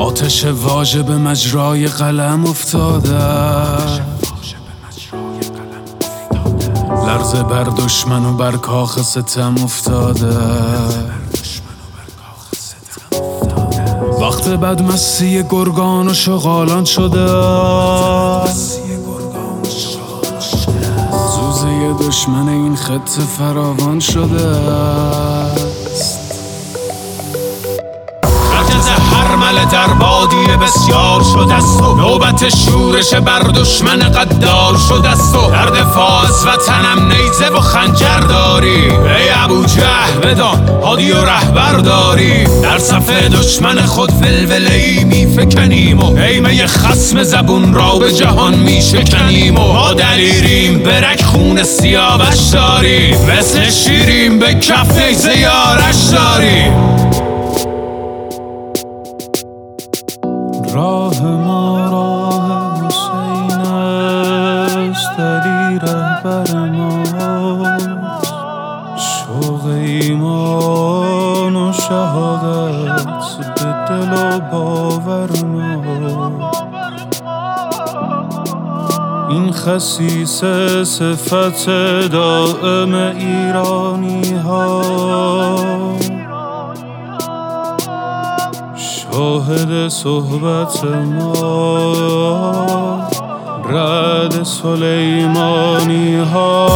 آتش واژه به مجرای قلم افتاده، لرزه بر دشمن و بر کاخ ستم افتاده. وقت بدمستی گرگان و شغالان شده، زوزه دشمن این خط فراوان شده است. مرکز هرمله در بادی بسیار شده است و نوبت شورش بر دشمن قدار شده است و در دفاع از وطنم نیزه و خنجر داری. ای ابوجهل بدان هادی و رهبر داری، در صف دشمن خود ولوله‌ای میفکنیم و هیمه خصم زبون را به جهان میشکنیم و ما دلیریم برک خون سیاوش داریم، مثل شیریم به کف نیزه یارش داریم. راه ما راه حسین است، علی رهبر ماست، شوق ایمان و شهادت به دل و باور ماست. این خصیصه صفت دائم ایرانی ها، شاهد صحبت ما رعد سلیمانی ها.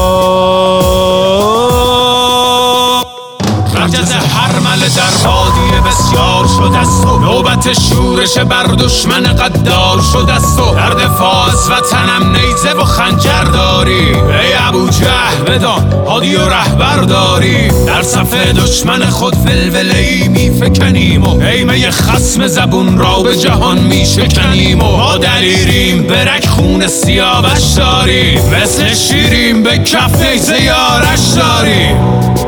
مرکز هرمله در بادی بسیار شده است و نوبت شورش بر دشمن قدار شده است و در دفاع از وطنم نیزه و خنجر داری. ای ابوجهل بدان هادی و رهبر داری، در صف دشمن خود ولوله‌ای میفکنیم و هیمه خصم زبون را به جهان میشکنیم و ما دلیریم برک خون سیاوش داریم، مثل شیریم به کف نیزه یارش داریم.